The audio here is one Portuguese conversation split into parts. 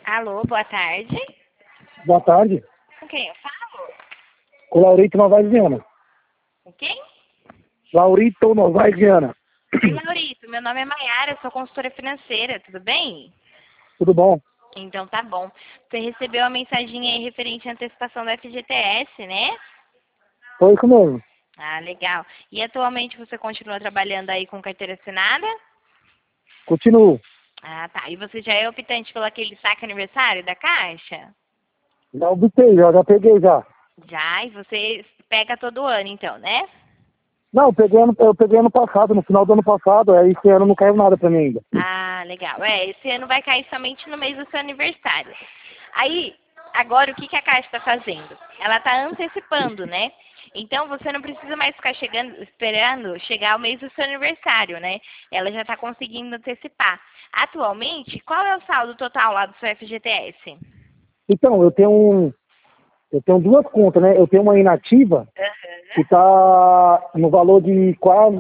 Alô, boa tarde. Boa tarde. Com quem eu falo? Com Laurito Novaes Viana. Com quem? Laurito Novaes Viana. Oi, Laurito. Meu nome é Maiara, eu sou consultora financeira, tudo bem? Tudo bom? Então tá bom. Você recebeu a mensaginha aí referente à antecipação do FGTS, né? Foi isso mesmo. Ah, legal. E atualmente você continua trabalhando aí com carteira assinada? Continuo. Ah, tá. E você já é optante pelo aquele saque aniversário da Caixa? Já obtei, já peguei já. Já, e você pega todo ano então, né? Não, eu peguei ano passado, no final do ano passado, aí esse ano não caiu nada pra mim ainda. Ah, legal. Esse ano vai cair somente no mês do seu aniversário. Aí, agora o que a Caixa está fazendo? Ela está antecipando, né? Então você não precisa mais ficar esperando chegar o mês do seu aniversário, né? Ela já está conseguindo antecipar. Atualmente, qual é o saldo total lá do seu FGTS? Então, eu tenho duas contas, né? Eu tenho uma inativa, que Aham. tá no valor de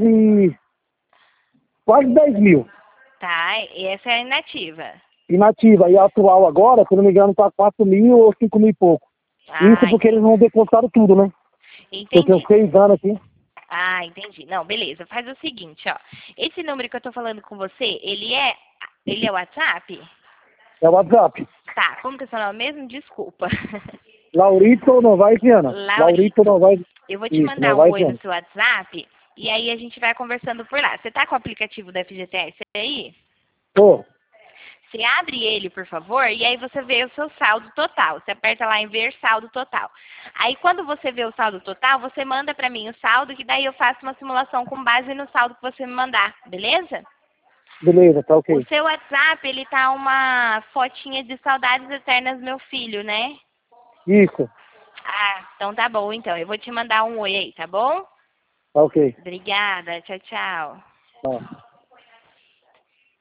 quase 10 mil. Tá, e essa é a inativa. Inativa. E a atual agora, se não me engano, tá 4 mil ou 5 mil e pouco. Isso Ah, porque eles entendi. não depositaram tudo, né? Eu tenho Entendi. 6 anos aqui. Ah, entendi. Não, beleza. Faz o seguinte, ó. Esse número que eu tô falando com você, ele é WhatsApp? É o WhatsApp. Tá, como que é o seu nome mesmo? Desculpa. Laurito Novaes Viana. Laurito Laurito. Novaes. Eu vou te Isso, mandar um Novaes oi no Viana. seu WhatsApp e aí a gente vai conversando por lá. Você tá com o aplicativo da FGTS aí? Tô. Você abre ele, por favor, e aí você vê o seu saldo total. Você aperta lá em ver saldo total. Aí quando você vê o saldo total, você manda pra mim o saldo, que daí eu faço uma simulação com base no saldo que você me mandar, beleza? Beleza, tá O ok. seu WhatsApp, ele tá uma fotinha de saudades eternas, meu filho, né? Isso, Ah, então tá bom, então. Eu vou te mandar um oi aí, tá bom? tá ok. Obrigada, tchau, tchau. Tá.